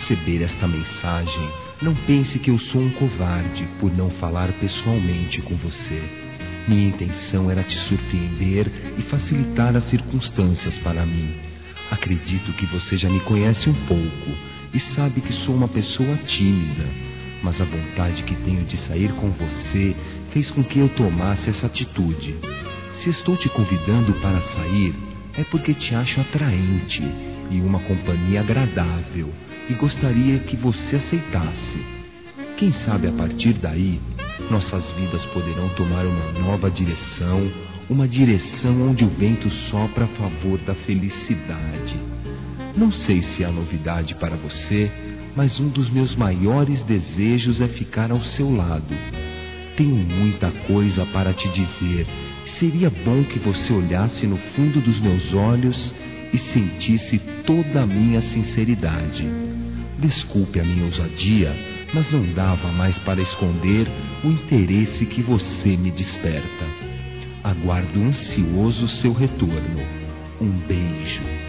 receber esta mensagem, não pense que eu sou um covarde por não falar pessoalmente com você. Minha intenção era te surpreender e facilitar as circunstâncias para mim. Acredito que você já me conhece um pouco e sabe que sou uma pessoa tímida, mas a vontade que tenho de sair com você fez com que eu tomasse essa atitude. Se estou te convidando para sair, é porque te acho atraente e uma companhia agradável e gostaria que você aceitasse. Quem sabe a partir daí, nossas vidas poderão tomar uma nova direção, uma direção onde o vento sopra a favor da felicidade. Não sei se há novidade para você, mas um dos meus maiores desejos é ficar ao seu lado. Tenho muita coisa para te dizer. Seria bom que você olhasse no fundo dos meus olhos e sentisse toda a minha sinceridade. Desculpe a minha ousadia, mas não dava mais para esconder o interesse que você me desperta. Aguardo ansioso seu retorno. Um beijo.